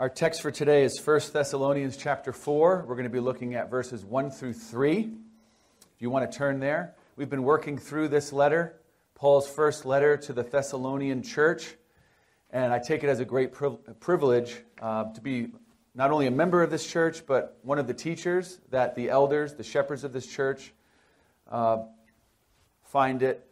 Our text for today is 1 Thessalonians chapter 4. We're going to be looking at verses 1 through 3. If you want to turn there. We've been working through this letter, Paul's first letter to the Thessalonian church. And I take it as a great privilege to be not only a member of this church, but one of the teachers that the elders, the shepherds of this church, find it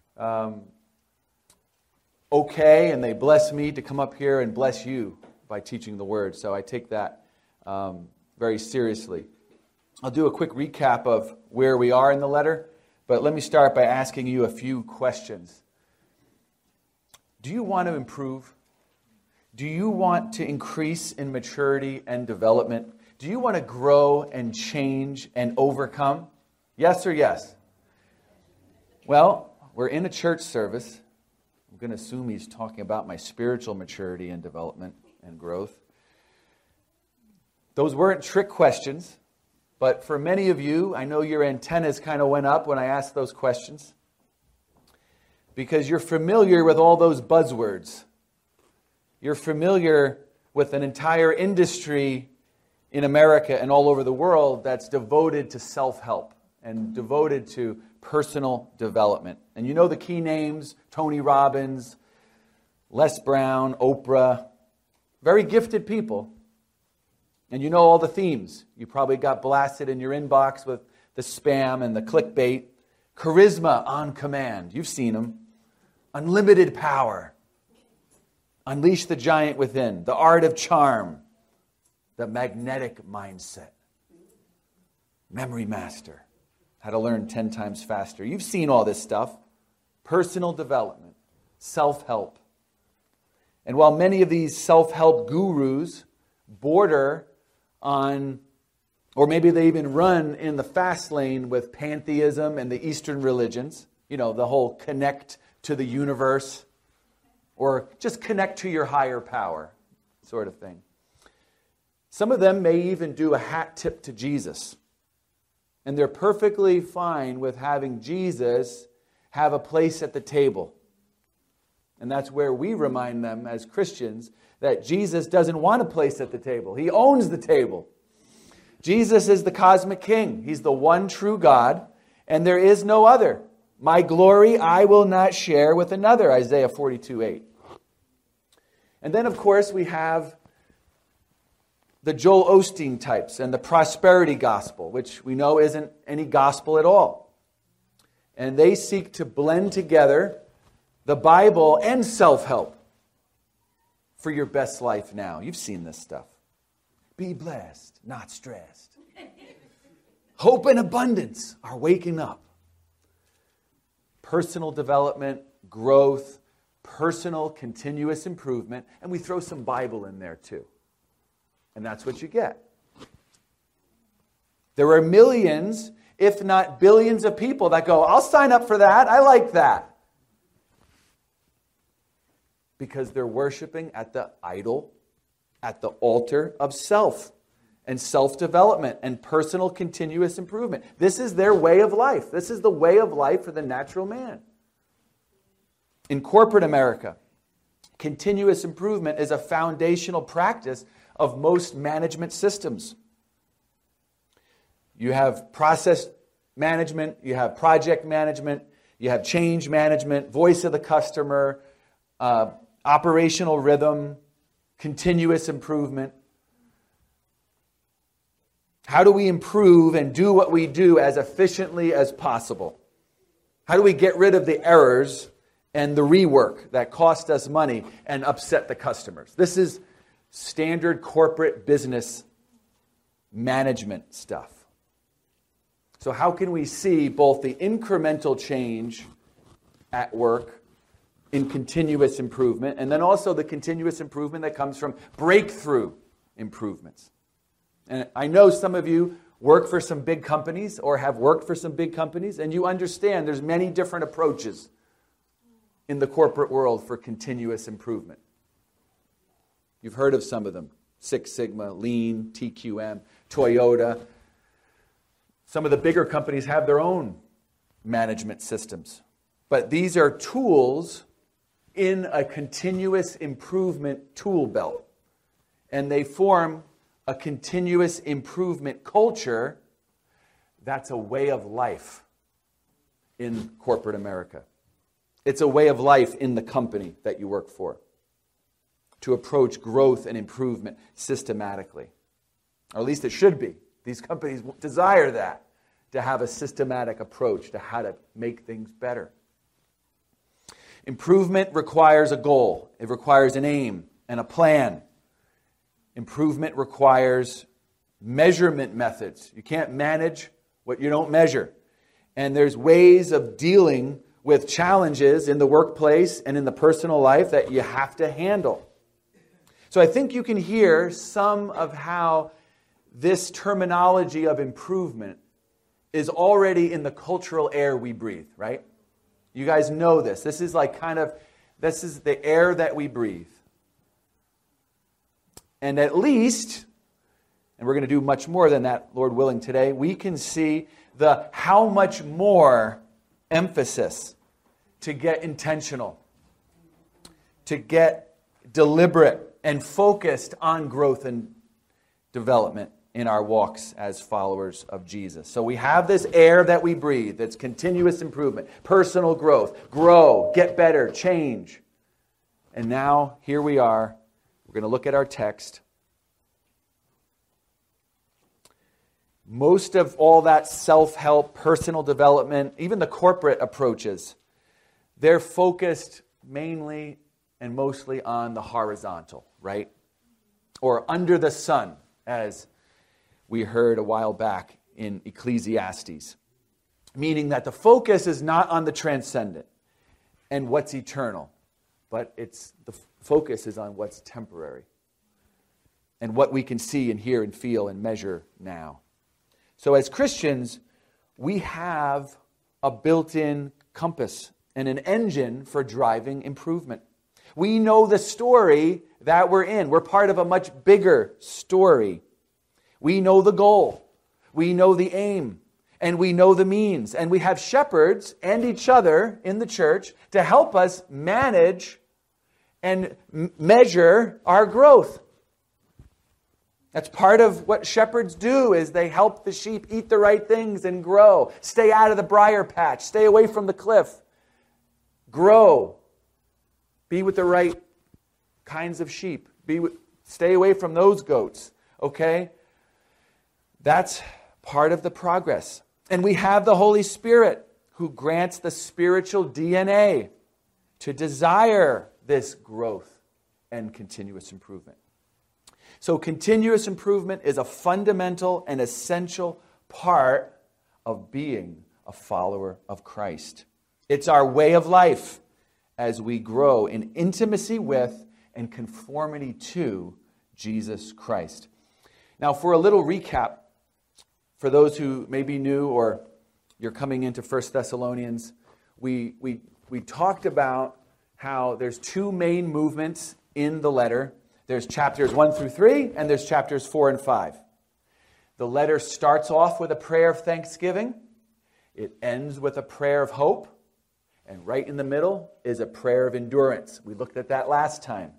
okay, and they bless me to come up here and bless you by teaching the word. So I take that very seriously. I'll do a quick recap of where we are in the letter, but let me start by asking you a few questions. Do you want to improve? Do you want to increase in maturity and development? Do you want to grow and change and overcome? Yes or yes? Well, we're in a church service. I'm going to assume he's talking about my spiritual maturity and development and growth. Those weren't trick questions, but for many of you, I know your antennas kind of went up when I asked those questions because you're familiar with all those buzzwords. You're familiar with an entire industry in America and all over the world that's devoted to self-help and devoted to personal development. And you know the key names: Tony Robbins, Les Brown, Oprah. Very gifted people. And you know all the themes. You probably got blasted in your inbox with the spam and the clickbait. Charisma on command. You've seen them. Unlimited power. Unleash the giant within. The art of charm. The magnetic mindset. Memory master. How to learn 10 times faster. You've seen all this stuff. Personal development. Self-help. And while many of these self-help gurus border on, or maybe they even run in the fast lane with pantheism and the Eastern religions, you know, the whole connect to the universe, or just connect to your higher power sort of thing. Some of them may even do a hat tip to Jesus. And they're perfectly fine with having Jesus have a place at the table. And that's where we remind them as Christians that Jesus doesn't want a place at the table. He owns the table. Jesus is the cosmic king. He's the one true God, and there is no other. My glory I will not share with another, Isaiah 42:8. And then, of course, we have the Joel Osteen types and the prosperity gospel, which we know isn't any gospel at all. And they seek to blend together the Bible and self-help for your best life now. You've seen this stuff. Be blessed, not stressed. Hope and abundance are waking up. Personal development, growth, personal continuous improvement, and we throw some Bible in there too. And that's what you get. There are millions, if not billions of people that go, I'll sign up for that. I like that. Because they're worshiping at the idol, at the altar of self and self-development and personal continuous improvement. This is their way of life. This is the way of life for the natural man. In corporate America, continuous improvement is a foundational practice of most management systems. You have process management, you have project management, you have change management, voice of the customer, operational rhythm, continuous improvement. How do we improve and do what we do as efficiently as possible? How do we get rid of the errors and the rework that cost us money and upset the customers? This is standard corporate business management stuff. So how can we see both the incremental change at work in continuous improvement, and then also the continuous improvement that comes from breakthrough improvements? And I know some of you work for some big companies or have worked for some big companies, and you understand there's many different approaches in the corporate world for continuous improvement. You've heard of some of them: Six Sigma, Lean, TQM, Toyota. Some of the bigger companies have their own management systems. But these are tools in a continuous improvement tool belt. and they form a continuous improvement culture, that's a way of life in corporate America. It's a way of life in the company that you work for, to approach growth and improvement systematically. Or at least it should be. These companies desire that, to have a systematic approach to how to make things better. Improvement requires a goal. It requires an aim and a plan. Improvement requires measurement methods. You can't manage what you don't measure. And there's ways of dealing with challenges in the workplace and in the personal life that you have to handle. So I think you can hear some of how this terminology of improvement is already in the cultural air we breathe, right? You guys know this. This is this is the air that we breathe. And at least, and we're going to do much more than that, Lord willing, today, we can see the how much more emphasis to get intentional, to get deliberate and focused on growth and development in our walks as followers of Jesus. So we have this air that we breathe, that's continuous improvement, personal growth, grow, get better, change. And now, here we are. We're going to look at our text. Most of all that self-help, personal development, even the corporate approaches, they're focused mainly and mostly on the horizontal, right? Or under the sun, as we heard a while back in Ecclesiastes. Meaning that the focus is not on the transcendent and what's eternal, but the focus is on what's temporary and what we can see and hear and feel and measure now. So as Christians, we have a built-in compass and an engine for driving improvement. We know the story that we're in. We're part of a much bigger story. We know the goal. We know the aim. And we know the means. And we have shepherds and each other in the church to help us manage and measure our growth. That's part of what shepherds do, is they help the sheep eat the right things and grow. Stay out of the briar patch. Stay away from the cliff. Grow. Be with the right kinds of sheep. Stay away from those goats. Okay? That's part of the progress. And we have the Holy Spirit, who grants the spiritual DNA to desire this growth and continuous improvement. So continuous improvement is a fundamental and essential part of being a follower of Christ. It's our way of life as we grow in intimacy with and conformity to Jesus Christ. Now, for a little recap, for those who may be new or you're coming into 1 Thessalonians, we talked about how there's two main movements in the letter. There's chapters 1 through 3, and there's chapters 4 and 5. The letter starts off with a prayer of thanksgiving. It ends with a prayer of hope. And right in the middle is a prayer of endurance. We looked at that last time.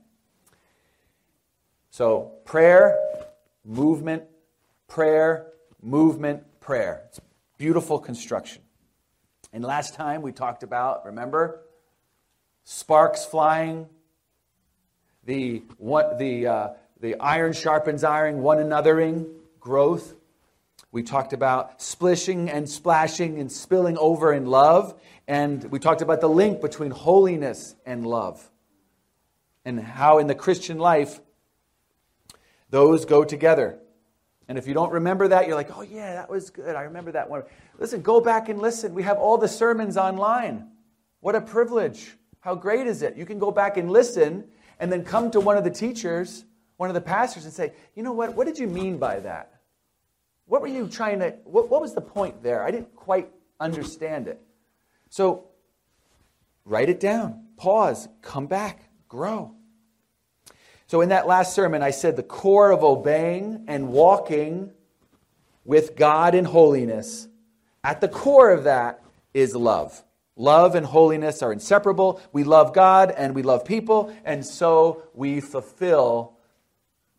So prayer, movement, prayer, movement, prayer. It's beautiful construction. And last time we talked about, remember, sparks flying, the iron sharpens iron, one anothering, growth. We talked about splishing and splashing and spilling over in love. And we talked about the link between holiness and love. And how in the Christian life, those go together. And if you don't remember that, you're like, oh yeah, that was good. I remember that one. Listen, go back and listen. We have all the sermons online. What a privilege. How great is it? You can go back and listen and then come to one of the teachers, one of the pastors, and say, you know what did you mean by that? What were you trying to, what was the point there? I didn't quite understand it. So, write it down. Pause. Come back. Grow. So in that last sermon, I said the core of obeying and walking with God in holiness, at the core of that is love. Love and holiness are inseparable. We love God and we love people, and so we fulfill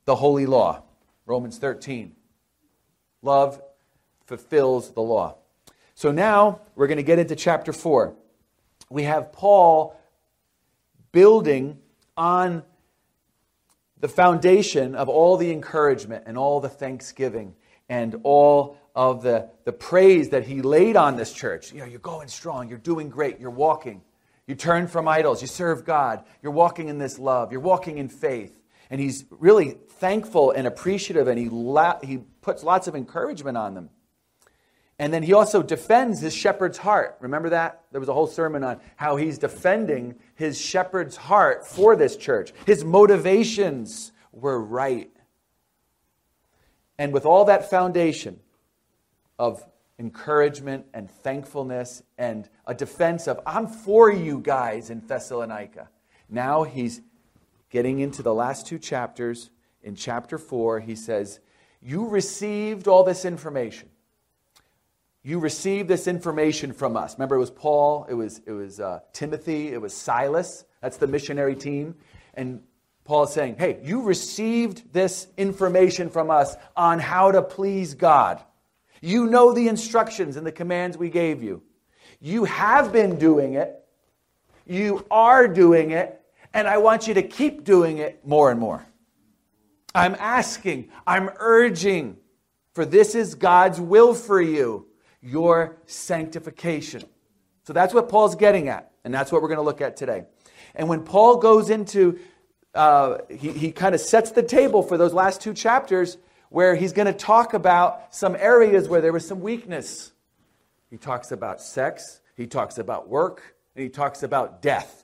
the holy law. Romans 13. Love fulfills the law. So now we're going to get into chapter 4. We have Paul building on the foundation of all the encouragement and all the thanksgiving and all of the praise that he laid on this church. You're going strong. You're doing great. You're walking. You turn from idols. You serve God. You're walking in this love. You're walking in faith. And he's really thankful and appreciative, and he puts lots of encouragement on them. And then he also defends his shepherd's heart. Remember that? There was a whole sermon on how he's defending his shepherd's heart for this church. His motivations were right. And with all that foundation of encouragement and thankfulness and a defense of, I'm for you guys in Thessalonica. Now he's getting into the last two chapters. In chapter 4, he says, you received all this information. You received this information from us. Remember, it was Paul, it was Timothy, it was Silas. That's the missionary team. And Paul is saying, hey, you received this information from us on how to please God. You know the instructions and the commands we gave you. You have been doing it. You are doing it. And I want you to keep doing it more and more. I'm asking, I'm urging, for this is God's will for you. Your sanctification. So that's what Paul's getting at, and that's what we're going to look at today. And when Paul goes into, he kind of sets the table for those last two chapters where he's going to talk about some areas where there was some weakness. He talks about sex, he talks about work, and he talks about death.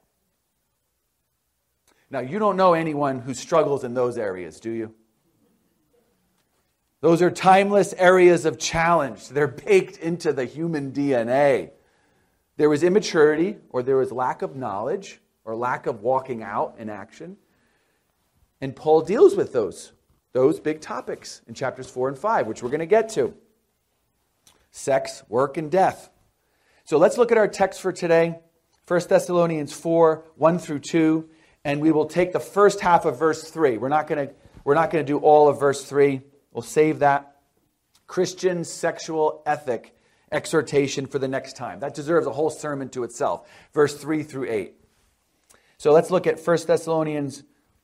Now, you don't know anyone who struggles in those areas, do you? Those are timeless areas of challenge. They're baked into the human DNA. There was immaturity, or there was lack of knowledge, or lack of walking out in action. And Paul deals with those big topics in chapters 4 and 5, which we're going to get to. Sex, work, and death. So let's look at our text for today. 1 Thessalonians 4, 1 through 2. And we will take the first half of verse 3. We're not going to do all of verse 3. We'll save that Christian sexual ethic exhortation for the next time. That deserves a whole sermon to itself. Verse 3 through 8. So let's look at 1 Thessalonians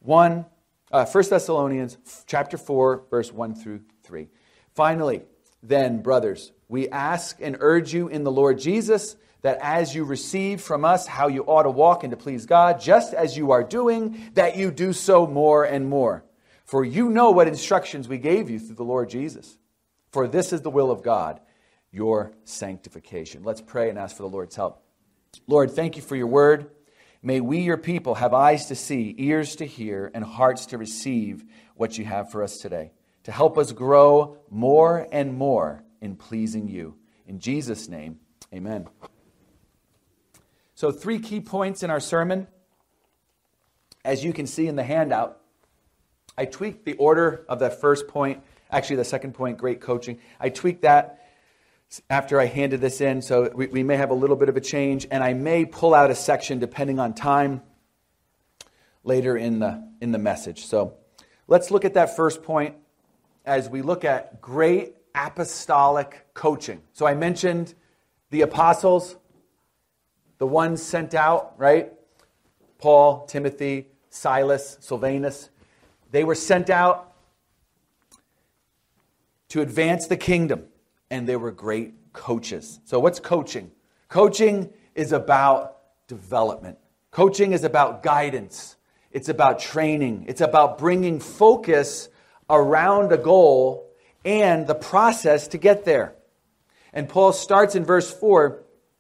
chapter 4, verse 1 through 3. Finally, then, brothers, we ask and urge you in the Lord Jesus that as you receive from us how you ought to walk and to please God, just as you are doing, that you do so more and more. For you know what instructions we gave you through the Lord Jesus. For this is the will of God, your sanctification. Let's pray and ask for the Lord's help. Lord, thank you for your word. May we, your people, have eyes to see, ears to hear, and hearts to receive what you have for us today, to help us grow more and more in pleasing you. In Jesus' name, amen. So 3 key points in our sermon. As you can see in the handout, I tweaked the order of that first point. Actually, the second point, great coaching. I tweaked that after I handed this in, so we may have a little bit of a change, and I may pull out a section depending on time later in the message. So let's look at that first point as we look at great apostolic coaching. So I mentioned the apostles, the ones sent out, right? Paul, Timothy, Silas, Silvanus. They were sent out to advance the kingdom, and they were great coaches. So what's coaching? Coaching is about development. Coaching is about guidance. It's about training. It's about bringing focus around a goal and the process to get there. And Paul starts in verse 4.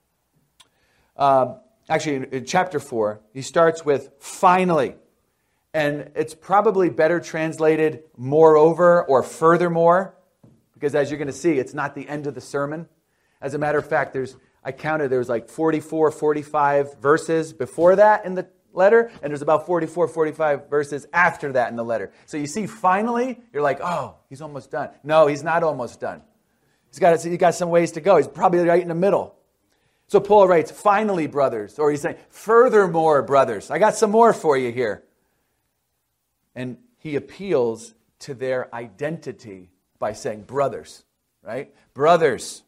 In chapter 4, he starts with finally. And it's probably better translated moreover or furthermore, because as you're going to see, it's not the end of the sermon. As a matter of fact, I counted, there was like 44, 45 verses before that in the letter, and there's about 44, 45 verses after that in the letter. So you see, finally, you're like, oh, he's almost done. No, he's not almost done. He's got some ways to go. He's probably right in the middle. So Paul writes, finally, brothers, or he's saying, furthermore, brothers, I got some more for you here. And he appeals to their identity by saying brothers, right? Brothers.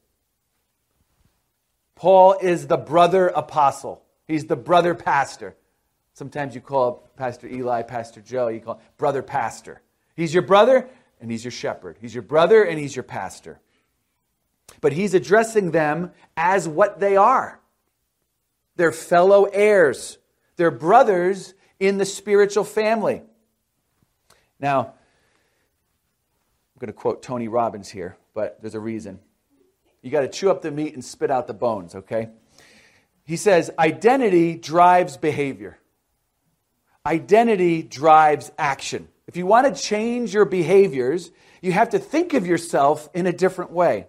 Paul is the brother apostle. He's the brother pastor. Sometimes you call Pastor Eli, Pastor Joe, you call brother pastor. He's your brother and he's your shepherd. He's your brother and he's your pastor. But he's addressing them as what they are. They're fellow heirs. They're brothers in the spiritual family. Now, I'm going to quote Tony Robbins here, but there's a reason. You got to chew up the meat and spit out the bones, okay? He says, identity drives behavior. Identity drives action. If you want to change your behaviors, you have to think of yourself in a different way.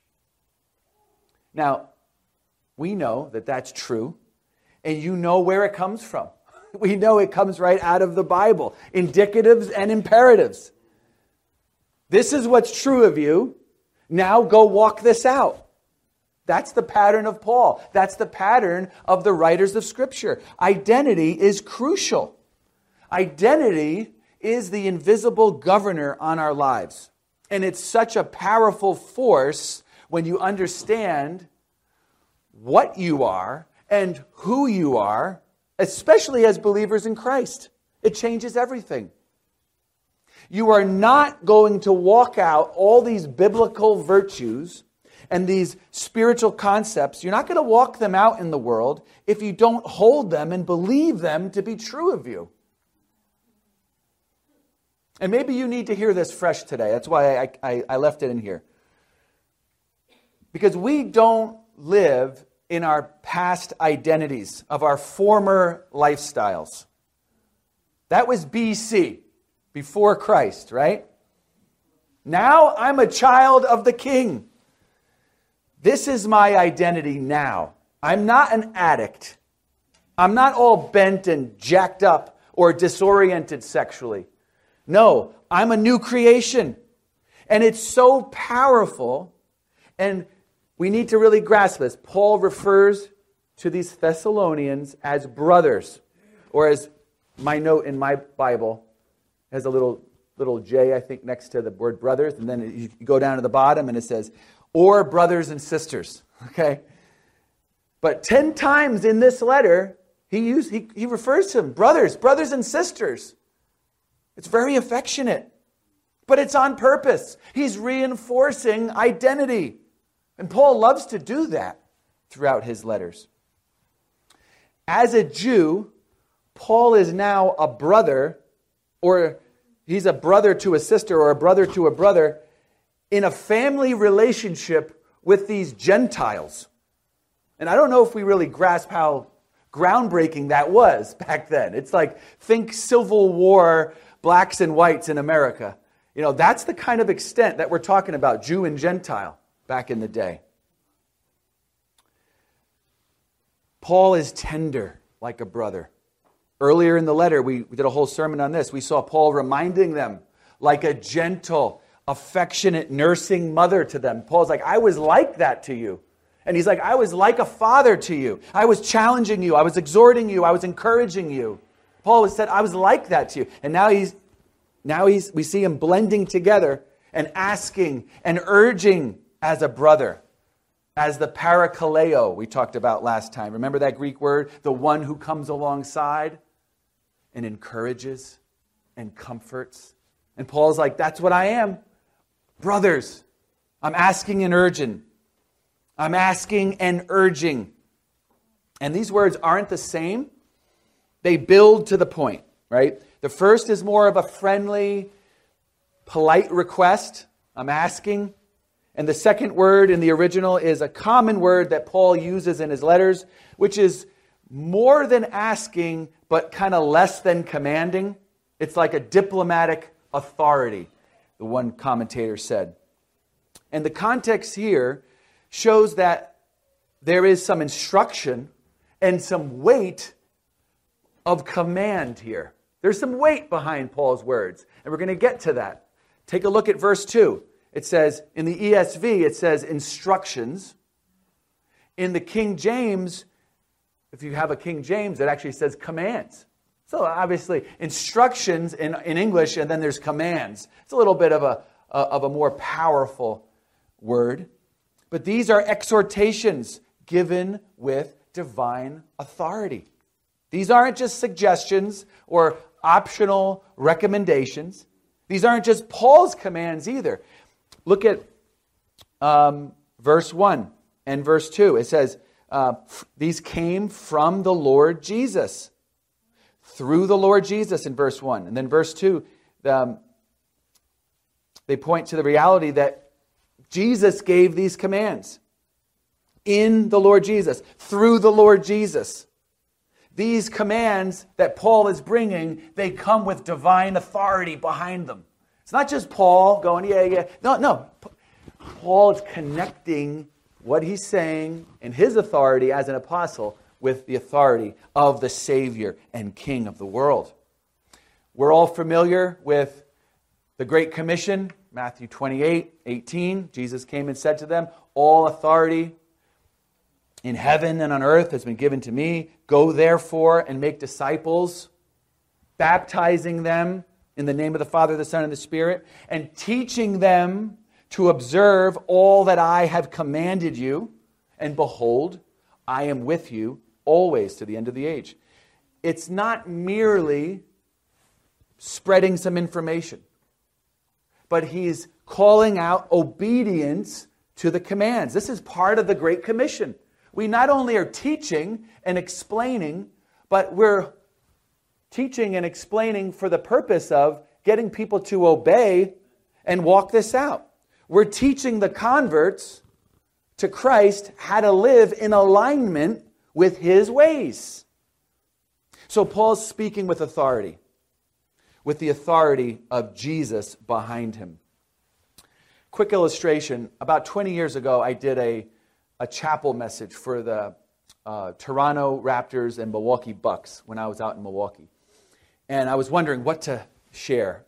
Now, we know that that's true, and you know where it comes from. We know it comes right out of the Bible, indicatives and imperatives. This is what's true of you. Now go walk this out. That's the pattern of Paul. That's the pattern of the writers of Scripture. Identity is crucial. Identity is the invisible governor on our lives. And it's such a powerful force when you understand what you are and who you are, especially as believers in Christ. It changes everything. You are not going to walk out all these biblical virtues and these spiritual concepts. You're not going to walk them out in the world if you don't hold them and believe them to be true of you. And maybe you need to hear this fresh today. That's why I left it in here. Because we don't live in our past identities of our former lifestyles. That was BC, before Christ, right? Now I'm a child of the King. This is my identity now. I'm not an addict. I'm not all bent and jacked up or disoriented sexually. No, I'm a new creation. And it's so powerful, and we need to really grasp this. Paul refers to these Thessalonians as brothers, or as my note in my Bible has a little J, I think, next to the word brothers, and then you go down to the bottom and it says, or brothers and sisters, okay? But 10 times in this letter, he refers to them, brothers and sisters. It's very affectionate, but it's on purpose. He's reinforcing identity. And Paul loves to do that throughout his letters. As a Jew, Paul is now a brother, or he's a brother to a sister, or a brother to a brother, in a family relationship with these Gentiles. And I don't know if we really grasp how groundbreaking that was back then. It's like, think Civil War, blacks and whites in America. You know, that's the kind of extent that we're talking about, Jew and Gentile, back in the day. Paul is tender like a brother. Earlier in the letter, we did a whole sermon on this. We saw Paul reminding them like a gentle, affectionate, nursing mother to them. Paul's like, I was like that to you. And he's like, I was like a father to you. I was challenging you. I was exhorting you. I was encouraging you. Paul said, I was like that to you. And now we see him blending together and asking and urging as a brother, as the parakaleo we talked about last time. Remember that Greek word? The one who comes alongside and encourages and comforts. And Paul's like, that's what I am. Brothers, I'm asking and urging. I'm asking and urging. And these words aren't the same. They build to the point, right? The first is more of a friendly, polite request. I'm asking. And the second word in the original is a common word that Paul uses in his letters, which is more than asking, but kind of less than commanding. It's like a diplomatic authority, the one commentator said. And the context here shows that there is some instruction and some weight of command here. There's some weight behind Paul's words, and we're going to get to that. Take a look at verse 2. It says, in the ESV, it says instructions. In the King James, if you have a King James, it actually says commands. So obviously, instructions in English, and then there's commands. It's a little bit of a more powerful word. But these are exhortations given with divine authority. These aren't just suggestions or optional recommendations. These aren't just Paul's commands either. Look at verse 1 and verse 2. It says, these came from the Lord Jesus. Through the Lord Jesus in verse 1. And then verse 2, they point to the reality that Jesus gave these commands. In the Lord Jesus. Through the Lord Jesus. These commands that Paul is bringing, they come with divine authority behind them. It's not just Paul going, yeah. No. Paul is connecting what he's saying in his authority as an apostle with the authority of the Savior and King of the world. We're all familiar with the Great Commission, Matthew 28:18. Jesus came and said to them, all authority in heaven and on earth has been given to me. Go therefore and make disciples, baptizing them in the name of the Father, the Son, and the Spirit, and teaching them to observe all that I have commanded you. And behold, I am with you always to the end of the age. It's not merely spreading some information, but he's calling out obedience to the commands. This is part of the Great Commission. We not only are teaching and explaining, but we're teaching and explaining for the purpose of getting people to obey and walk this out. We're teaching the converts to Christ how to live in alignment with his ways. So Paul's speaking with authority, with the authority of Jesus behind him. Quick illustration. About 20 years ago, I did a chapel message for the Toronto Raptors and Milwaukee Bucks when I was out in Milwaukee. And I was wondering what to share.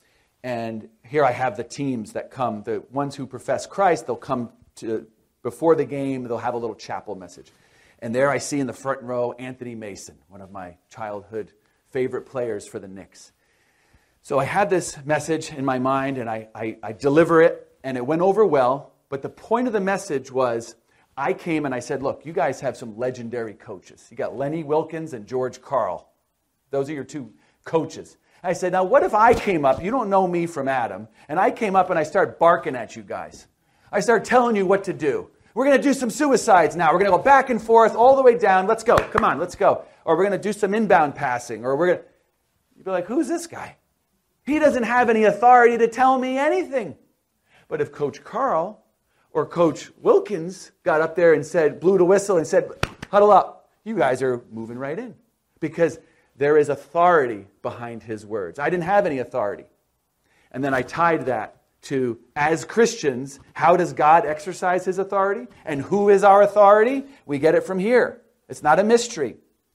And here I have the teams that come. The ones who profess Christ, they'll come to before the game, they'll have a little chapel message. And there I see in the front row Anthony Mason, one of my childhood favorite players for the Knicks. So I had this message in my mind, and I deliver it, and it went over well. But the point of the message was, I came and I said, look, you guys have some legendary coaches. You got Lenny Wilkens and George Karl. Those are your two coaches. I said, now what if I came up, you don't know me from Adam, and I came up and I start barking at you guys. I start telling you what to do. We're going to do some suicides now. We're going to go back and forth all the way down. Let's go. Come on, let's go. Or we're going to do some inbound passing. Or we're going to... You'd be like, who's this guy? He doesn't have any authority to tell me anything. But if Coach Karl or Coach Wilkens got up there and said, blew the whistle and said, huddle up, you guys are moving right in. Because there is authority behind his words. I didn't have any authority. And then I tied that to, as Christians, how does God exercise his authority? And who is our authority? We get it from here. It's not a mystery.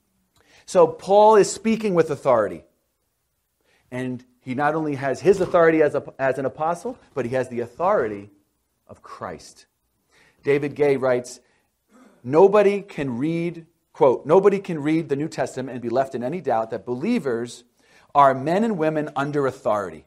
So Paul is speaking with authority. And he not only has his authority as an apostle, but he has the authority of Christ. David Gay writes, nobody can read, quote, nobody can read the New Testament and be left in any doubt that believers are men and women under authority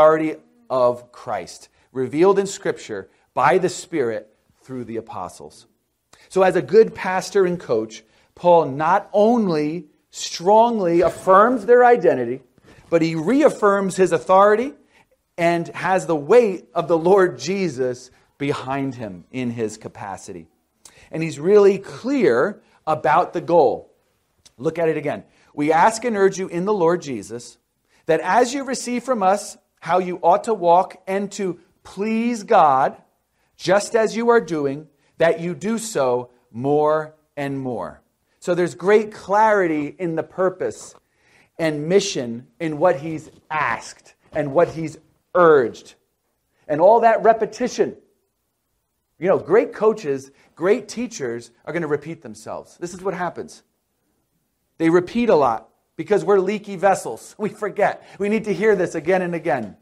of Christ, revealed in Scripture by the Spirit through the apostles. So as a good pastor and coach, Paul not only strongly affirms their identity, but he reaffirms his authority and has the weight of the Lord Jesus behind him in his capacity. And he's really clear about the goal. Look at it again. We ask and urge you in the Lord Jesus that as you receive from us how you ought to walk and to please God, just as you are doing, that you do so more and more. So there's great clarity in the purpose and mission in what he's asked and what he's urged. And all that repetition. You know, great coaches, great teachers are going to repeat themselves. This is what happens. They repeat a lot because we're leaky vessels. We forget. We need to hear this again and again.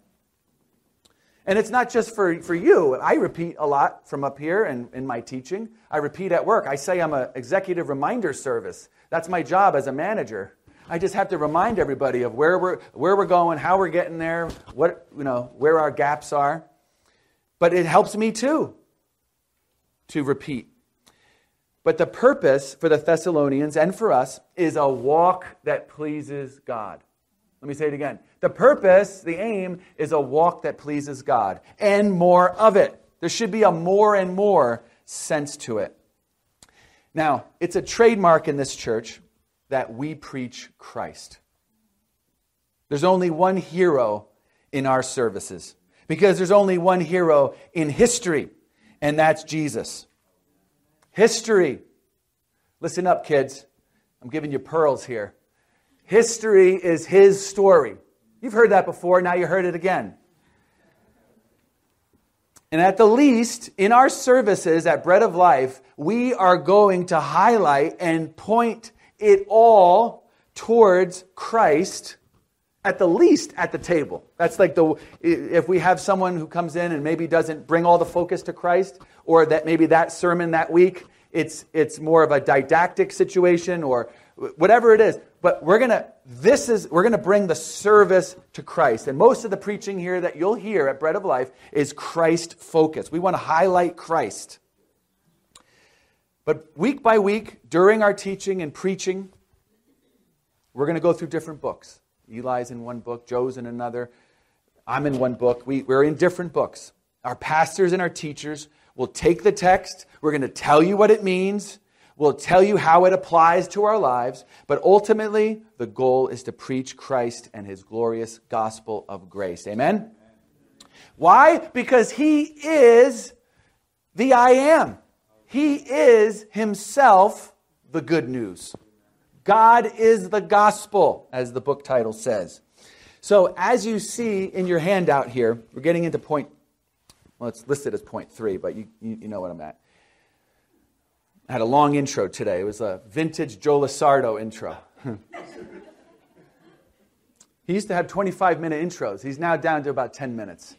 And it's not just for you. I repeat a lot from up here and in my teaching. I repeat at work. I say I'm an executive reminder service. That's my job as a manager. I just have to remind everybody of where we're going, how we're getting there, where our gaps are. But it helps me too to repeat. But the purpose for the Thessalonians and for us is a walk that pleases God. Let me say it again. The purpose, the aim, is a walk that pleases God and more of it. There should be a more and more sense to it. Now, it's a trademark in this church that we preach Christ. There's only one hero in our services because there's only one hero in history, and that's Jesus. History. Listen up, kids. I'm giving you pearls here. History is his story. You've heard that before, now you heard it again. And at the least, in our services at Bread of Life, we are going to highlight and point it all towards Christ, at the least at the table. That's like if we have someone who comes in and maybe doesn't bring all the focus to Christ, or that maybe that sermon that week, it's more of a didactic situation or whatever it is. But we're gonna bring the service to Christ. And most of the preaching here that you'll hear at Bread of Life is Christ focused. We want to highlight Christ. But week by week, during our teaching and preaching, we're going to go through different books. Eli's in one book, Joe's in another, I'm in one book. We're in different books. Our pastors and our teachers will take the text, we're going to tell you what it means, we'll tell you how it applies to our lives, but ultimately, the goal is to preach Christ and his glorious gospel of grace. Amen? Why? Because he is the I am. He is himself the good news. God is the gospel, as the book title says. So as you see in your handout here, we're getting into point, well, it's listed as point 3, but you know what I'm at. I had a long intro today. It was a vintage Joe Lasardo intro. He used to have 25-minute intros. He's now down to about 10 minutes.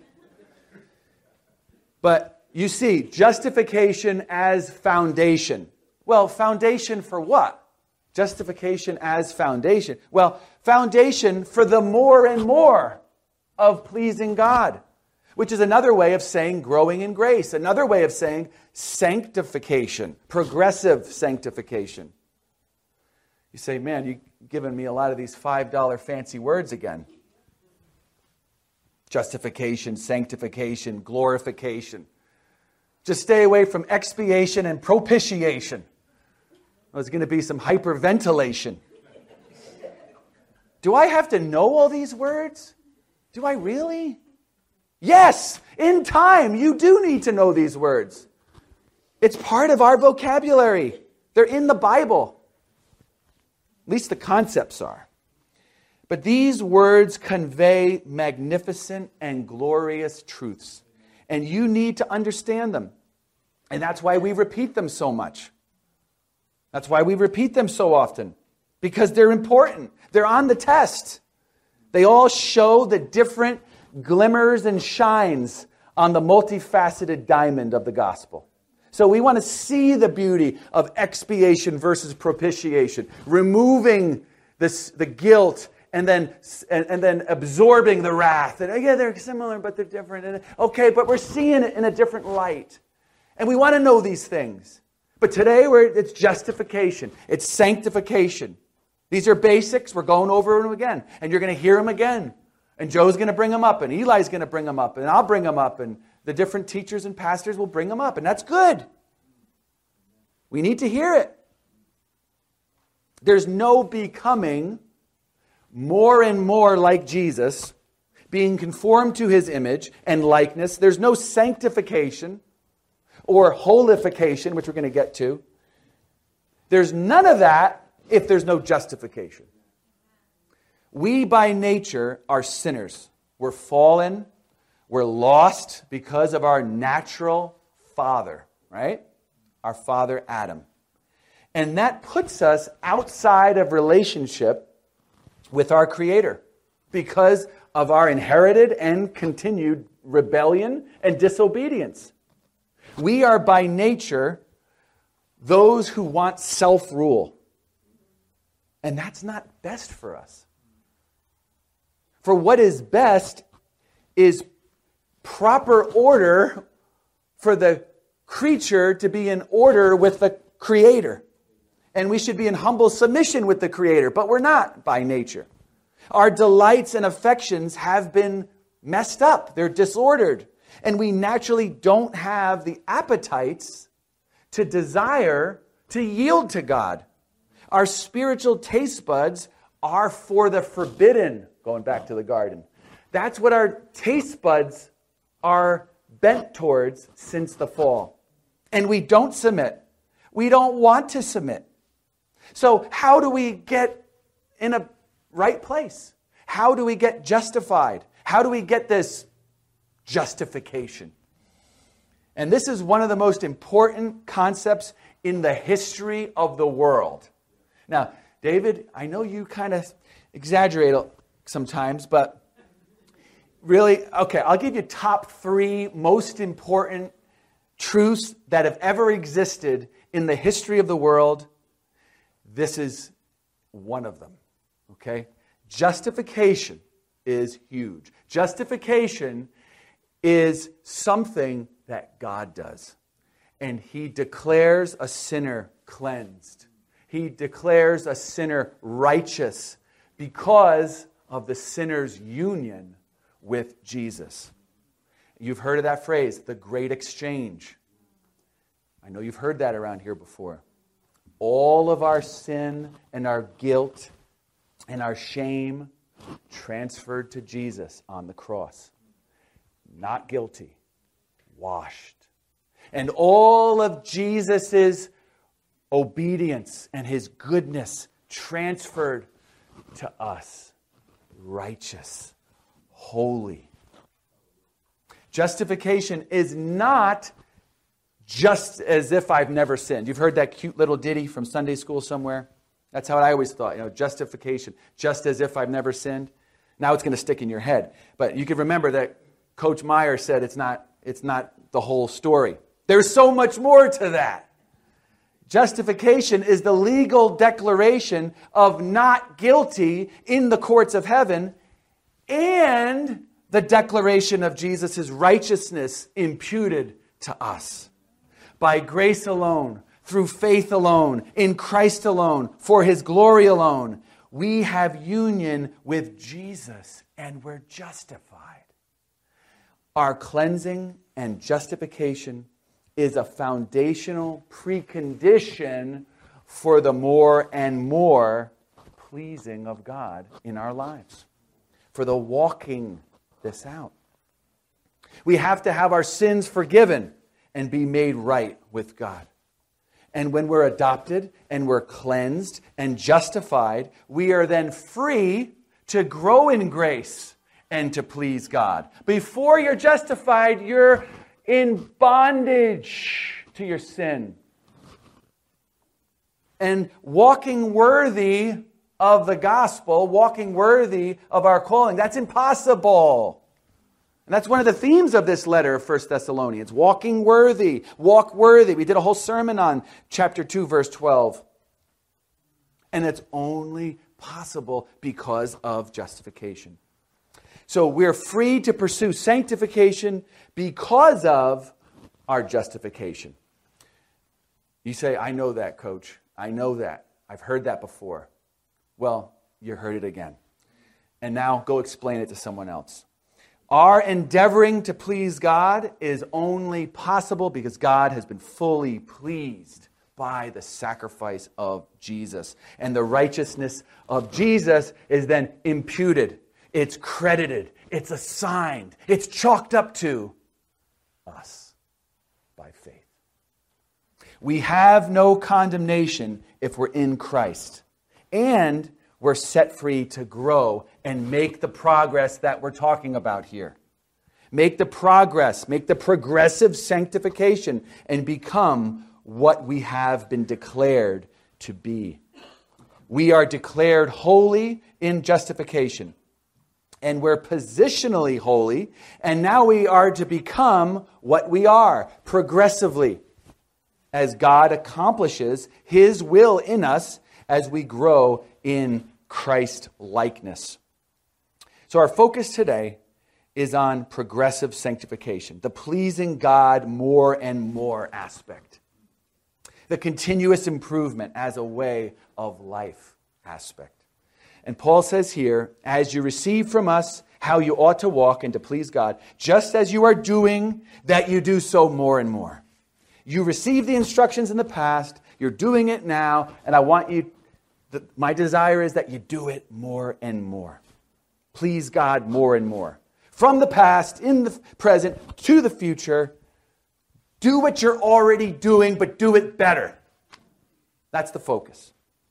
But you see, justification as foundation. Well, foundation for what? Justification as foundation. Well, foundation for the more and more of pleasing God, which is another way of saying growing in grace, another way of saying sanctification, progressive sanctification. You say, man, you've given me a lot of these $5 fancy words again. Justification, sanctification, glorification. Just stay away from expiation and propitiation. There's going to be some hyperventilation. Do I have to know all these words? Do I really? Yes, in time, you do need to know these words. It's part of our vocabulary. They're in the Bible. At least the concepts are. But these words convey magnificent and glorious truths. And you need to understand them. And that's why we repeat them so much. That's why we repeat them so often. Because they're important. They're on the test. They all show the different glimmers and shines on the multifaceted diamond of the gospel. So we want to see the beauty of expiation versus propitiation. Removing the guilt and then absorbing the wrath. And yeah, they're similar, but they're different. And, okay, but we're seeing it in a different light. And we want to know these things. But today, it's justification. It's sanctification. These are basics. We're going over them again. And you're going to hear them again. And Joe's going to bring them up. And Eli's going to bring them up. And I'll bring them up. And the different teachers and pastors will bring them up. And that's good. We need to hear it. There's no becoming more and more like Jesus, being conformed to his image and likeness. There's no sanctification or holification, which we're going to get to. There's none of that if there's no justification. We by nature are sinners. We're fallen. We're lost because of our natural father, right? Our father Adam. And that puts us outside of relationship with our Creator because of our inherited and continued rebellion and disobedience. We are by nature those who want self-rule. And that's not best for us. For what is best is proper order for the creature to be in order with the Creator. And we should be in humble submission with the Creator, but we're not by nature. Our delights and affections have been messed up. They're disordered. And we naturally don't have the appetites to desire to yield to God. Our spiritual taste buds are for the forbidden, going back to the garden. That's what our taste buds are bent towards since the fall. And we don't submit. We don't want to submit. So how do we get in a right place? How do we get justified? How do we get this justification? And this is one of the most important concepts in the history of the world. Now, David, I know you kind of exaggerate sometimes, but really, okay, I'll give you top 3 most important truths that have ever existed in the history of the world. This is one of them, okay? Justification is huge. Justification is something that God does. And He declares a sinner cleansed. He declares a sinner righteous because of the sinner's union with Jesus. You've heard of that phrase, the great exchange. I know you've heard that around here before. All of our sin and our guilt and our shame transferred to Jesus on the cross. Not guilty, washed. And all of Jesus' obedience and His goodness transferred to us. Righteous, holy. Justification is not just as if I've never sinned. You've heard that cute little ditty from Sunday school somewhere? That's how I always thought, justification, just as if I've never sinned. Now it's going to stick in your head. But you can remember that Coach Meyer said it's not the whole story. There's so much more to that. Justification is the legal declaration of not guilty in the courts of heaven and the declaration of Jesus' righteousness imputed to us. By grace alone, through faith alone, in Christ alone, for His glory alone, we have union with Jesus and we're justified. Our cleansing and justification is a foundational precondition for the more and more pleasing of God in our lives, for the walking this out. We have to have our sins forgiven and be made right with God. And when we're adopted and we're cleansed and justified, we are then free to grow in grace and to please God. Before you're justified, you're in bondage to your sin. And walking worthy of the gospel, walking worthy of our calling, that's impossible. And that's one of the themes of this letter of 1 Thessalonians. Walking worthy. Walk worthy. We did a whole sermon on chapter 2, verse 12. And it's only possible because of justification. So we're free to pursue sanctification because of our justification. You say, I know that, Coach. I know that. I've heard that before. Well, you heard it again. And now go explain it to someone else. Our endeavoring to please God is only possible because God has been fully pleased by the sacrifice of Jesus. And the righteousness of Jesus is then imputed. It's credited. It's assigned. It's chalked up to us by faith. We have no condemnation if we're in Christ. And we're set free to grow and make the progress that we're talking about here. Make the progress, make the progressive sanctification and become what we have been declared to be. We are declared holy in justification. And we're positionally holy. And now we are to become what we are progressively as God accomplishes His will in us as we grow in Christ likeness. So our focus today is on progressive sanctification, the pleasing God more and more aspect, the continuous improvement as a way of life aspect. And Paul says here, as you receive from us how you ought to walk and to please God, just as you are doing, that you do so more and more. You received the instructions in the past, you're doing it now, and I want you, my desire is that you do it more and more. Please God more and more. From the past, in the present, to the future, do what you're already doing, but do it better. That's the focus.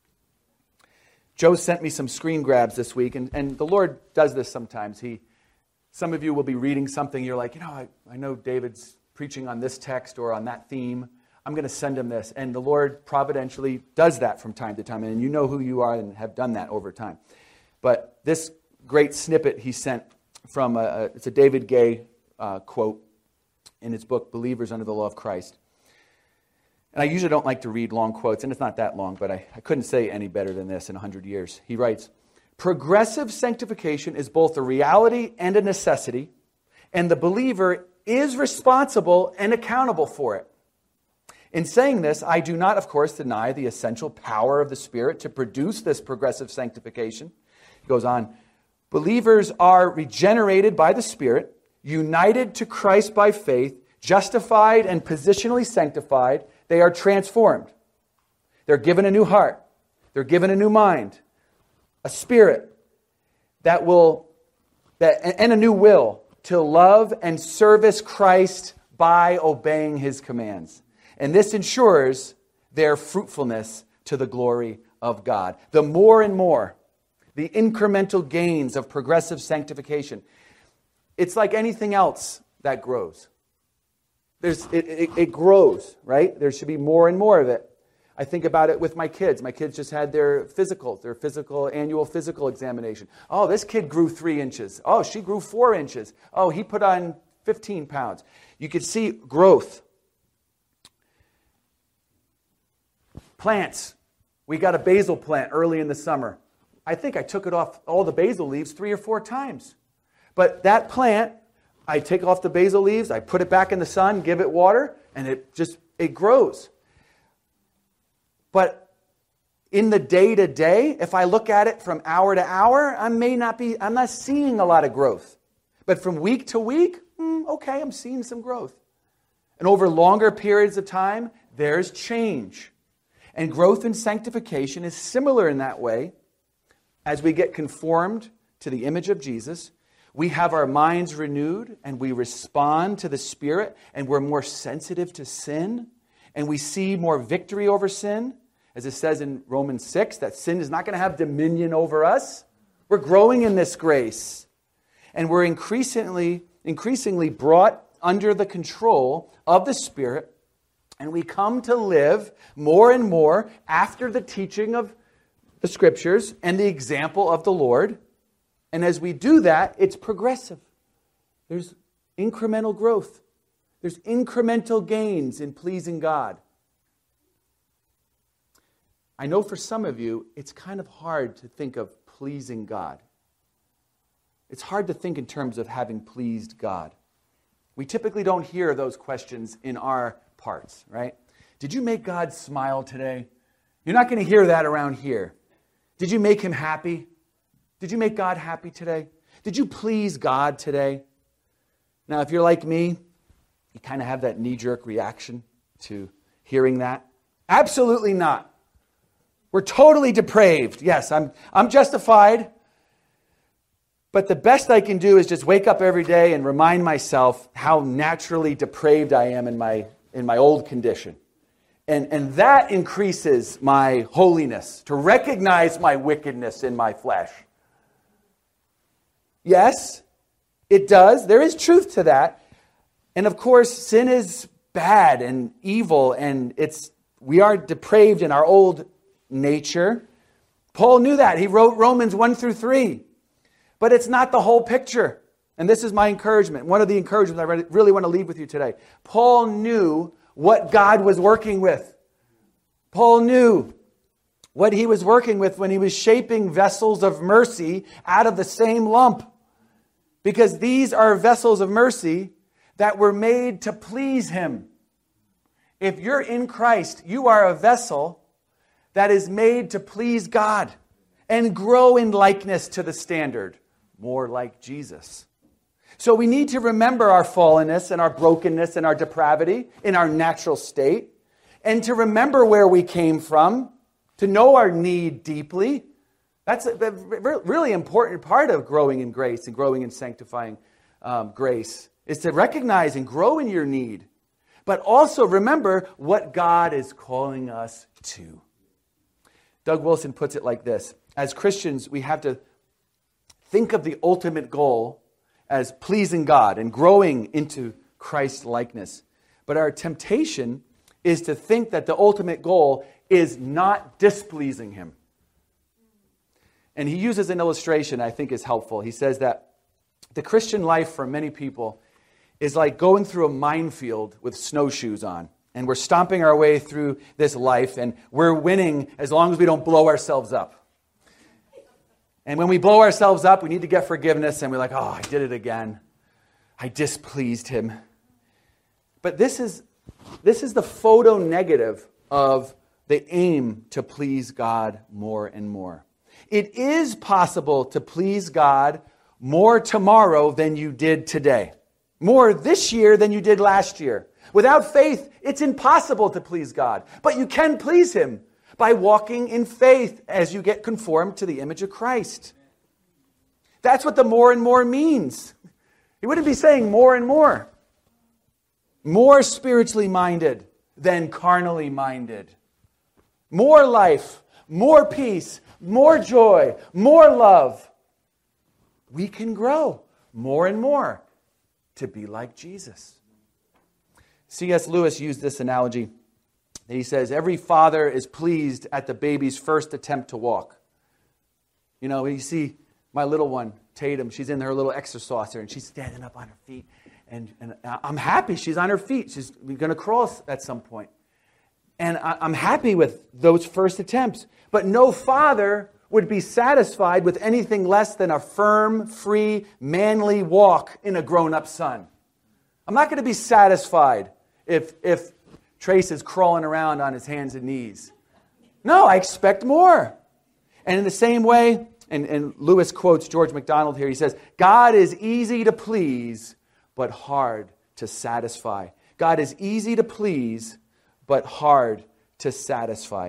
Joe sent me some screen grabs this week, and the Lord does this sometimes. Some of you will be reading something, you're like, I know David's preaching on this text or on that theme. I'm going to send him this. And the Lord providentially does that from time to time, and you know who you are and have done that over time. But this great snippet he sent from, it's a David Gay quote in his book, Believers Under the Law of Christ. And I usually don't like to read long quotes, and it's not that long, but I couldn't say any better than this in 100 years. He writes, progressive sanctification is both a reality and a necessity, and the believer is responsible and accountable for it. In saying this, I do not, of course, deny the essential power of the Spirit to produce this progressive sanctification. He goes on, believers are regenerated by the Spirit, united to Christ by faith, justified and positionally sanctified. They are transformed. They're given a new heart. They're given a new mind, a spirit and a new will to love and service Christ by obeying His commands. And this ensures their fruitfulness to the glory of God. The more and more, the incremental gains of progressive sanctification, it's like anything else that grows. It grows, right? There should be more and more of it. I think about it with my kids. My kids just had their annual physical examination. Oh, this kid grew 3 inches. Oh, she grew 4 inches. Oh, he put on 15 pounds. You could see growth. Plants. We got a basil plant early in the summer. I think I took it off all the basil leaves 3 or 4 times. But that plant, I take off the basil leaves, I put it back in the sun, give it water, and it grows. But in the day-to-day, if I look at it from hour to hour, I'm not seeing a lot of growth. But from week to week, okay, I'm seeing some growth. And over longer periods of time, there's change. And growth in sanctification is similar in that way. As we get conformed to the image of Jesus, we have our minds renewed and we respond to the Spirit and we're more sensitive to sin and we see more victory over sin. As it says in Romans 6, that sin is not going to have dominion over us. We're growing in this grace. And we're increasingly brought under the control of the Spirit, and we come to live more and more after the teaching of the Scriptures and the example of the Lord. And as we do that, it's progressive. There's incremental growth. There's incremental gains in pleasing God. I know for some of you, it's kind of hard to think of pleasing God. It's hard to think in terms of having pleased God. We typically don't hear those questions in our parts, right? Did you make God smile today? You're not going to hear that around here. Did you make Him happy? Did you make God happy today? Did you please God today? Now, if you're like me, you kind of have that knee-jerk reaction to hearing that. Absolutely not. We're totally depraved. Yes, I'm justified. But the best I can do is just wake up every day and remind myself how naturally depraved I am in my old condition. And that increases my holiness, to recognize my wickedness in my flesh. Yes, it does. There is truth to that. And of course, sin is bad and evil, and we are depraved in our old nature. Paul knew that. He wrote Romans 1 through 3. But it's not the whole picture. And this is my encouragement. One of the encouragements I really want to leave with you today. Paul knew what God was working with. Paul knew what he was working with when he was shaping vessels of mercy out of the same lump. Because these are vessels of mercy that were made to please him. If you're in Christ, you are a vessel that is made to please God and grow in likeness to the standard, more like Jesus. So we need to remember our fallenness and our brokenness and our depravity in our natural state, and to remember where we came from, to know our need deeply. That's a really important part of growing in grace and growing in sanctifying grace, is to recognize and grow in your need, but also remember what God is calling us to. Doug Wilson puts it like this: as Christians, we have to think of the ultimate goal as pleasing God and growing into Christ's likeness. But our temptation is to think that the ultimate goal is not displeasing him. And he uses an illustration I think is helpful. He says that the Christian life for many people is like going through a minefield with snowshoes on. And we're stomping our way through this life, and we're winning as long as we don't blow ourselves up. And when we blow ourselves up, we need to get forgiveness, and we're like, oh, I did it again. I displeased him. But this is the photo negative of the aim to please God more and more. It is possible to please God more tomorrow than you did today. More this year than you did last year. Without faith, it's impossible to please God. But you can please him by walking in faith as you get conformed to the image of Christ. That's what the more and more means. He wouldn't be saying more and more. More spiritually minded than carnally minded. More life, more peace, more joy, more love. We can grow more and more to be like Jesus. C.S. Lewis used this analogy. He says, every father is pleased at the baby's first attempt to walk. You know, you see my little one, Tatum, she's in her little exerciser, and she's standing up on her feet. And I'm happy she's on her feet. She's going to crawl at some point. And I'm happy with those first attempts. But no father would be satisfied with anything less than a firm, free, manly walk in a grown-up son. I'm not going to be satisfied if Trace is crawling around on his hands and knees. No, I expect more. And in the same way, and Lewis quotes George MacDonald here, he says, God is easy to please, but hard to satisfy. God is easy to please, but hard to satisfy.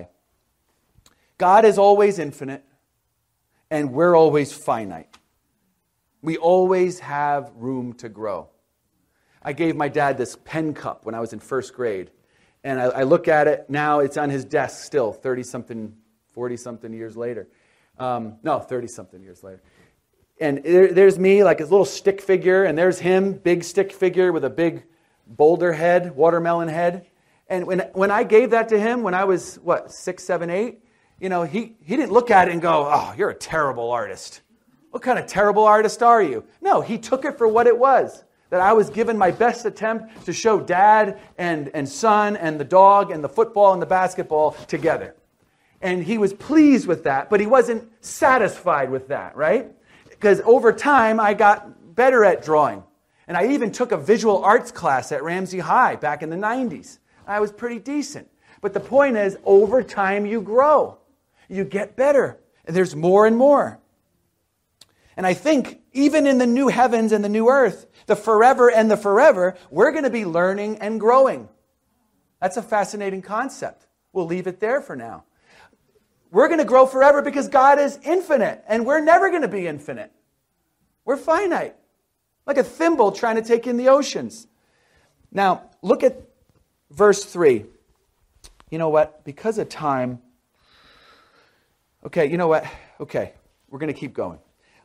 God is always infinite, and we're always finite. We always have room to grow. I gave my dad this pen cup when I was in first grade. And I look at it now, it's on his desk still, 30-something, 40-something years later. 30-something years later. And there's me, like his little stick figure, and there's him, big stick figure with a big boulder head, watermelon head. And when I gave that to him when I was, 6, 7, 8, you know, he didn't look at it and go, oh, you're a terrible artist. What kind of terrible artist are you? No, he took it for what it was. That I was given my best attempt to show dad and son and the dog and the football and the basketball together. And he was pleased with that, but he wasn't satisfied with that, right? Because over time, I got better at drawing. And I even took a visual arts class at Ramsey High back in the 90s. I was pretty decent. But the point is, over time, you grow. You get better. And there's more and more. And I think even in the new heavens and the new earth, the forever and the forever, we're going to be learning and growing. That's a fascinating concept. We'll leave it there for now. We're going to grow forever because God is infinite, and we're never going to be infinite. We're finite, like a thimble trying to take in the oceans. Now, look at verse 3. You know what? Because of time... Okay, you know what? Okay, we're going to keep going.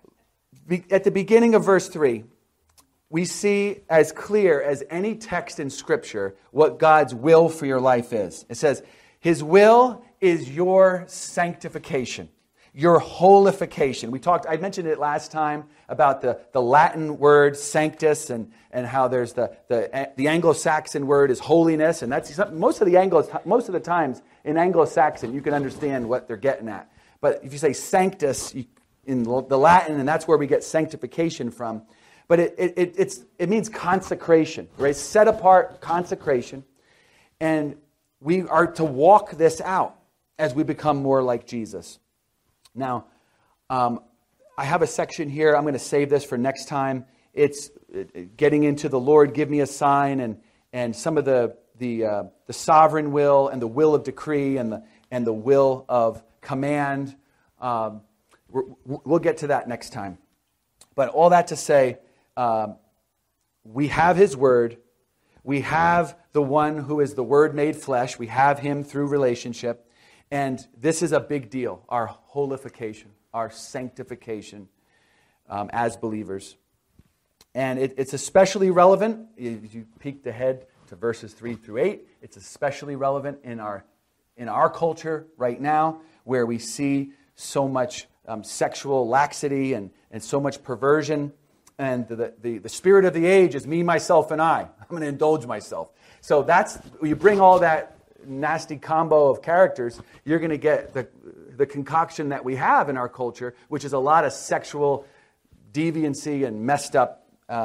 At the beginning of verse 3, we see as clear as any text in Scripture what God's will for your life is. It says, His will is your sanctification. your holification. I mentioned it last time about the Latin word sanctus and how there's the Anglo-Saxon word is holiness, and that's most of the times in Anglo-Saxon you can understand what they're getting at. But if you say sanctus in the Latin, and that's where we get sanctification from, but it means consecration, right? Set apart consecration, and we are to walk this out as we become more like Jesus. Now, I have a section here. I'm going to save this for next time. It's getting into the Lord, give me a sign, and some of the sovereign will and the will of decree and the will of command. We'll get to that next time. But all that to say, we have His Word. We have the one who is the Word made flesh. We have Him through relationship. And this is a big deal, our holification, our sanctification as believers. And it's especially relevant, if you peeked ahead to verses 3 through 8, it's especially relevant in our culture right now, where we see so much sexual laxity and so much perversion. And the spirit of the age is me, myself, and I. I'm going to indulge myself. So you bring all that nasty combo of characters, you're going to get the concoction that we have in our culture, which is a lot of sexual deviancy and messed up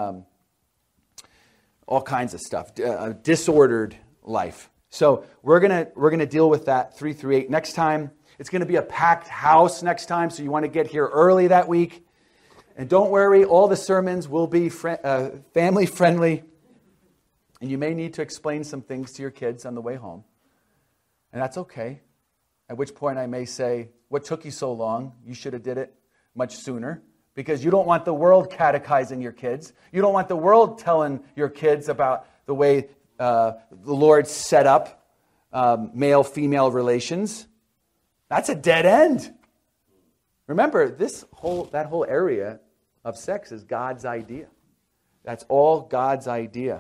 all kinds of stuff, disordered life. So we're gonna deal with that 3 through 8 next time. It's going to be a packed house next time, so you want to get here early that week. And don't worry, all the sermons will be family friendly, and you may need to explain some things to your kids on the way home. And that's okay. At which point I may say, what took you so long? You should have did it much sooner. Because you don't want the world catechizing your kids. You don't want the world telling your kids about the way the Lord set up male-female relations. That's a dead end. Remember, that whole area of sex is God's idea. That's all God's idea.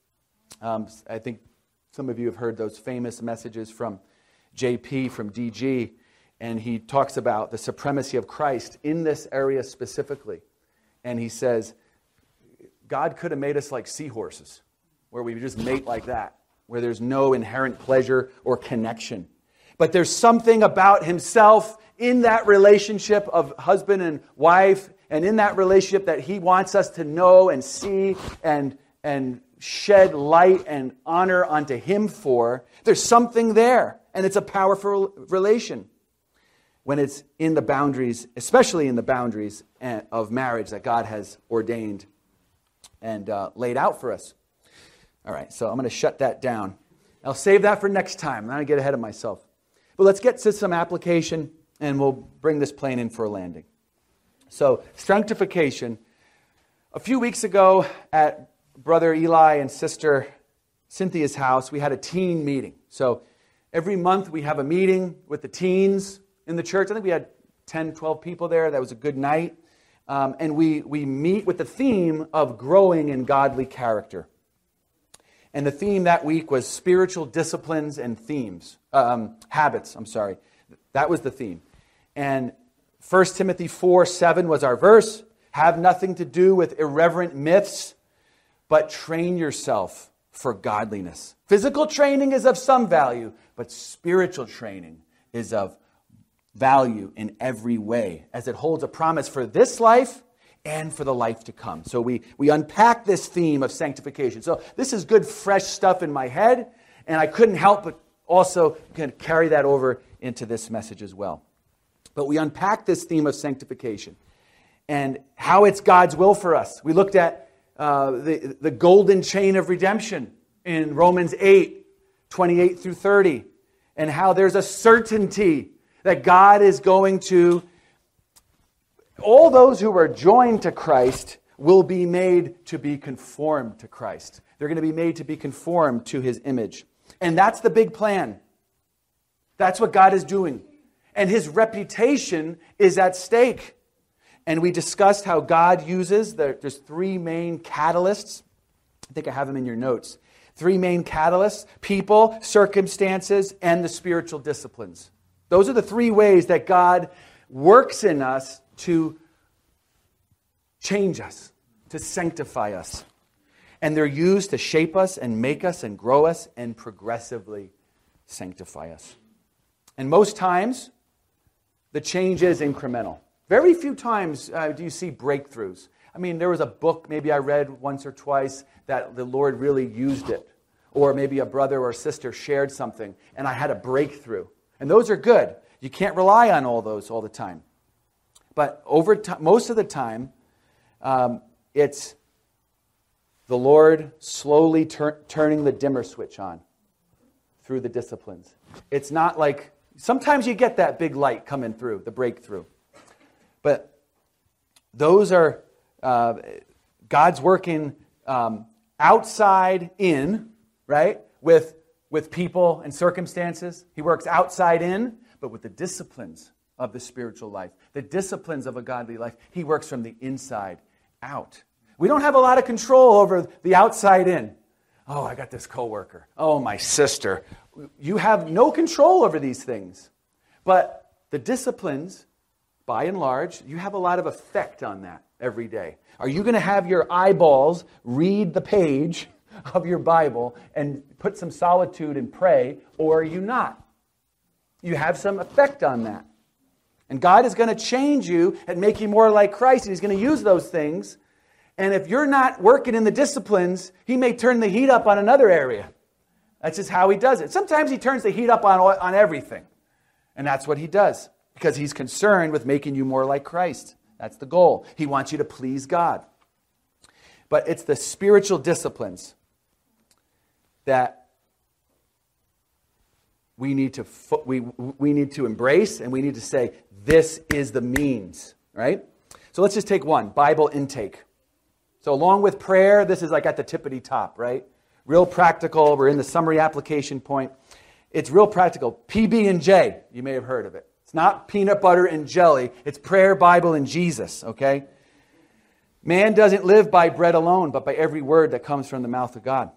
I think some of you have heard those famous messages from JP, from DG, and he talks about the supremacy of Christ in this area specifically. And he says, God could have made us like seahorses, where we just mate like that, where there's no inherent pleasure or connection. But there's something about himself in that relationship of husband and wife, and in that relationship that he wants us to know and see and shed light and honor unto him for. There's something there, and it's a powerful relation when it's in the boundaries, especially in the boundaries of marriage that God has ordained and laid out for us. All right, so I'm going to shut that down. I'll save that for next time. I'm not going to get ahead of myself. But let's get to some application, and we'll bring this plane in for a landing. So, sanctification. A few weeks ago at Brother Eli and Sister Cynthia's house, we had a teen meeting. So, every month we have a meeting with the teens in the church. I think we had 10, 12 people there. That was a good night. And we meet with the theme of growing in godly character. And the theme that week was spiritual disciplines and habits. That was the theme. And 1 Timothy 4:7 was our verse. Have nothing to do with irreverent myths, but train yourself for godliness. Physical training is of some value, but spiritual training is of value in every way, as it holds a promise for this life and for the life to come. So we unpack this theme of sanctification. So this is good, fresh stuff in my head, and I couldn't help but also carry that over into this message as well. But we unpack this theme of sanctification and how it's God's will for us. We looked at the golden chain of redemption in Romans 8, 28 through 30, and how there's a certainty that God is going to, all those who are joined to Christ will be made to be conformed to Christ. They're going to be made to be conformed to his image. And that's the big plan. That's what God is doing. And his reputation is at stake. And we discussed how God uses, there's three main catalysts. I think I have them in your notes. Three main catalysts: people, circumstances, and the spiritual disciplines. Those are the three ways that God works in us to change us, to sanctify us. And they're used to shape us and make us and grow us and progressively sanctify us. And most times, the change is incremental. Very few times do you see breakthroughs. I mean, there was a book maybe I read once or twice that the Lord really used it. Or maybe a brother or sister shared something and I had a breakthrough. And those are good. You can't rely on all those all the time. But over time, most of the time, it's the Lord slowly turning the dimmer switch on through the disciplines. It's not like, sometimes you get that big light coming through, the breakthrough. But those are, God's working outside in, right? With people and circumstances. He works outside in, but with the disciplines of the spiritual life, the disciplines of a godly life, He works from the inside out. We don't have a lot of control over the outside in. Oh, I got this coworker. Oh, my sister. You have no control over these things. But the disciplines, by and large, you have a lot of effect on that every day. Are you going to have your eyeballs read the page of your Bible and put some solitude and pray, or are you not? You have some effect on that. And God is going to change you and make you more like Christ, and He's going to use those things. And if you're not working in the disciplines, He may turn the heat up on another area. That's just how He does it. Sometimes He turns the heat up on everything. And that's what He does, because He's concerned with making you more like Christ. That's the goal. He wants you to please God. But it's the spiritual disciplines that we need to embrace, and we need to say, this is the means, right? So let's just take one, Bible intake. So along with prayer, this is like at the tippity top, right? Real practical. We're in the summary application point. It's real practical. PB&J, you may have heard of it. It's not peanut butter and jelly. It's prayer, Bible, and Jesus, okay? Man doesn't live by bread alone, but by every word that comes from the mouth of God.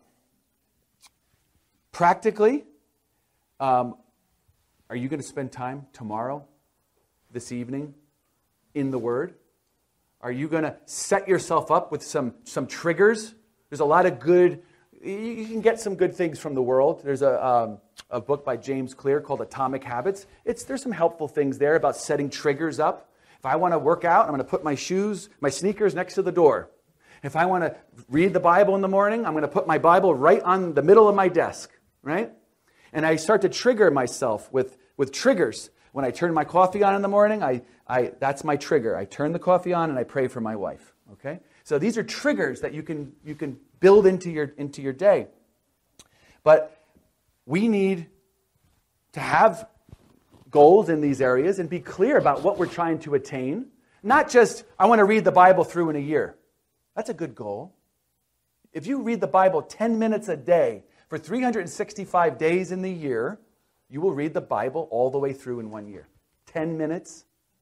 Practically, are you going to spend time tomorrow, this evening, in the Word? Are you going to set yourself up with some triggers? There's a lot of good, you can get some good things from the world. There's a book by James Clear called Atomic Habits. There's some helpful things there about setting triggers up. If I want to work out, I'm going to put my sneakers next to the door. If I want to read the Bible in the morning, I'm going to put my Bible right on the middle of my desk, right? And I start to trigger myself with triggers. When I turn my coffee on in the morning, that's my trigger. I turn the coffee on and I pray for my wife. Okay? So these are triggers that you can build into your day. But we need to have goals in these areas and be clear about what we're trying to attain. Not just, I want to read the Bible through in a year. That's a good goal. If you read the Bible 10 minutes a day for 365 days in the year, you will read the Bible all the way through in 1 year. 10 minutes.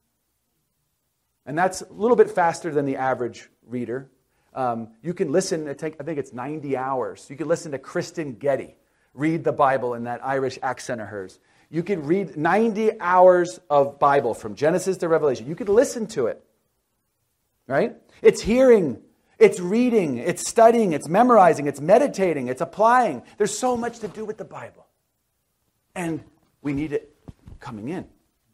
And that's a little bit faster than the average reader. You can listen, I think it's 90 hours. You can listen to Kristen Getty read the Bible in that Irish accent of hers. You can read 90 hours of Bible from Genesis to Revelation. You could listen to it. Right? It's hearing, it's reading, it's studying, it's memorizing, it's meditating, it's applying. There's so much to do with the Bible. And we need it coming in.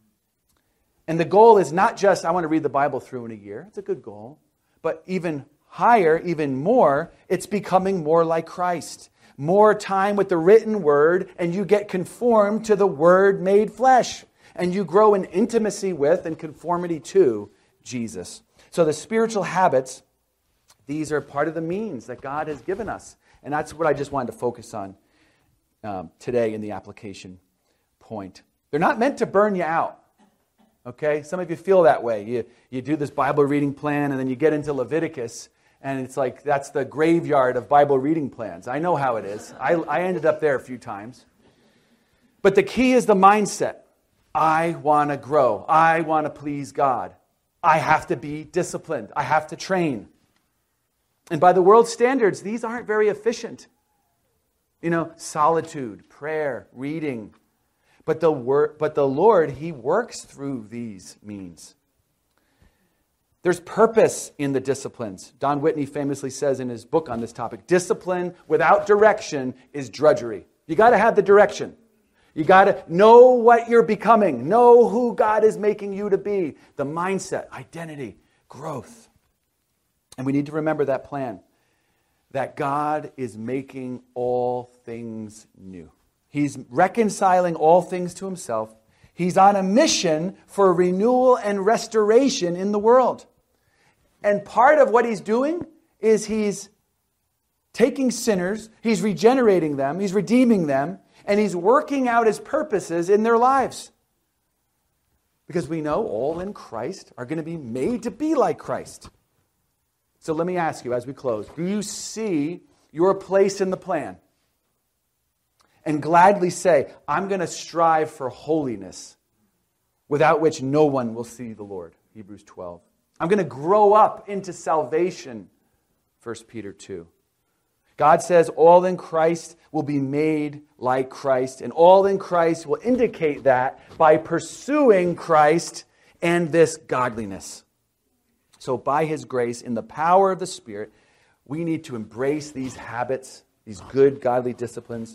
And the goal is not just, I want to read the Bible through in a year. It's a good goal. But even higher, even more, it's becoming more like Christ. More time with the written word, and you get conformed to the Word made flesh. And you grow in intimacy with and conformity to Jesus. So the spiritual habits, these are part of the means that God has given us. And that's what I just wanted to focus on today in the application point. They're not meant to burn you out. Okay? Some of you feel that way. You do this Bible reading plan, and then you get into Leviticus, and it's like that's the graveyard of Bible reading plans. I know how it is. I ended up there a few times. But the key is the mindset. I want to grow. I want to please God. I have to be disciplined. I have to train. And by the world's standards, these aren't very efficient. Solitude, prayer, reading. But the Lord, He works through these means. There's purpose in the disciplines. Don Whitney famously says in his book on this topic, discipline without direction is drudgery. You got to have the direction. You got to know what you're becoming. Know who God is making you to be. The mindset, identity, growth. And we need to remember that plan. That God is making all things new. He's reconciling all things to Himself. He's on a mission for renewal and restoration in the world. And part of what He's doing is He's taking sinners, He's regenerating them, He's redeeming them, and He's working out His purposes in their lives. Because we know all in Christ are going to be made to be like Christ. So let me ask you as we close, do you see your place in the plan? And gladly say, I'm going to strive for holiness, without which no one will see the Lord. Hebrews 12. I'm going to grow up into salvation. 1 Peter 2. God says all in Christ will be made like Christ, and all in Christ will indicate that by pursuing Christ and this godliness. So by His grace, in the power of the Spirit, we need to embrace these habits, these good godly disciplines,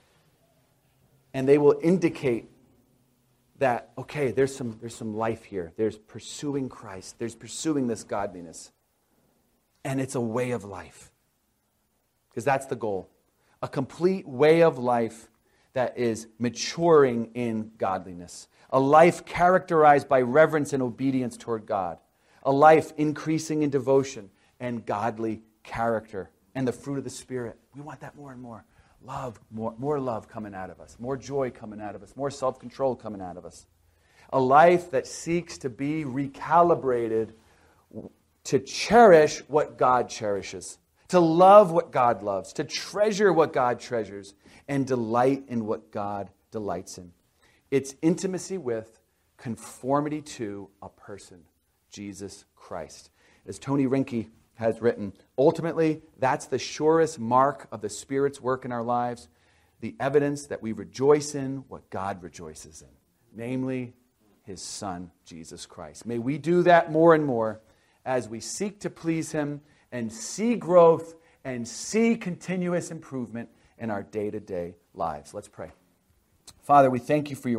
and they will indicate that, okay, there's some life here. There's pursuing Christ. There's pursuing this godliness. And it's a way of life. Because that's the goal. A complete way of life that is maturing in godliness. A life characterized by reverence and obedience toward God. A life increasing in devotion and godly character. And the fruit of the Spirit. We want that more and more. Love, more love coming out of us. More joy coming out of us. More self-control coming out of us. A life that seeks to be recalibrated to cherish what God cherishes. To love what God loves. To treasure what God treasures. And delight in what God delights in. It's intimacy with, conformity to a person. Jesus Christ. As Tony Rinke has written, ultimately, that's the surest mark of the Spirit's work in our lives, the evidence that we rejoice in what God rejoices in, namely His Son, Jesus Christ. May we do that more and more as we seek to please Him and see growth and see continuous improvement in our day-to-day lives. Let's pray. Father, we thank You for Your